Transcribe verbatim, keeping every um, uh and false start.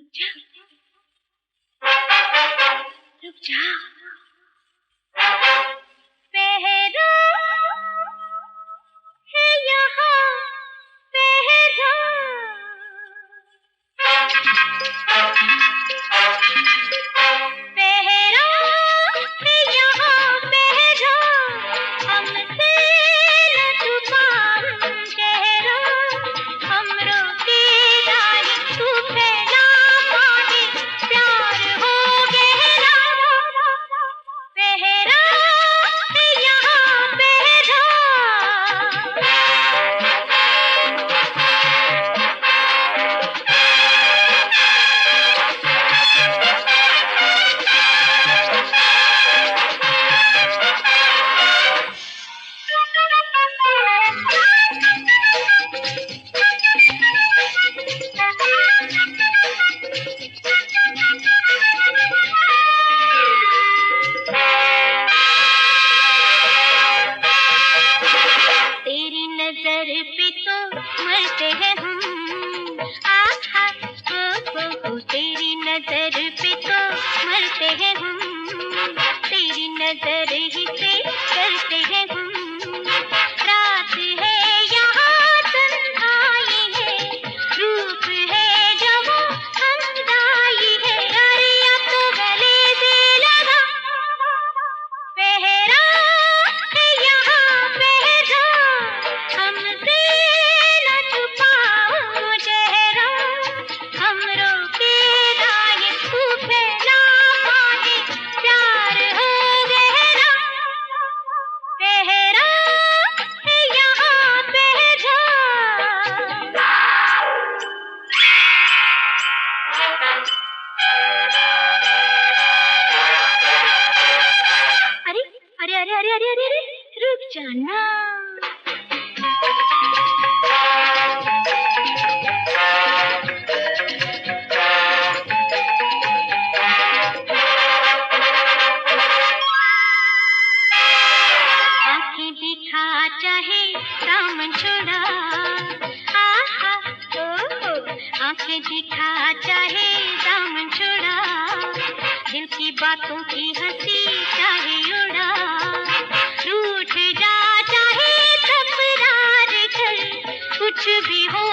जा, रुक जा। पहरा है यहाँ पहरा, पहरा है यहाँ पहरा, हमसे न छुपा चेहरा, हमरों की राही तू फैला पानी, प्यार हो गहरा। पहरा है यहाँ पहरा। तेरी नजर पे तो मरते हैं हम, आहा ओ हो हो, तेरी नजर पे तो मरते हैं हम, तेरी नजर ही से करते हैं हम। रात है यहाँ तन्हाई है, रूप है जवां हमदाई है, अरे अब तो गले से लगा। पहरा है यहाँ पहरा, हमसे न छुपाओ चेहरा, हमरों की राहें तू फैला पानी, प्यार हो गहरा। पहरा है यहाँ पहरा। अरे अरे अरे अरे अरे अरे अरे, रुक जाना। आँखें दिखा चाहे दामन छोड़ा, आहा ओ हो, आँखें दिखा चाहे दामन छोड़ा, दिल की बातों की हंसी चाहे उड़ा, रूठ जा चाहे तकरार कर, कुछ भी हो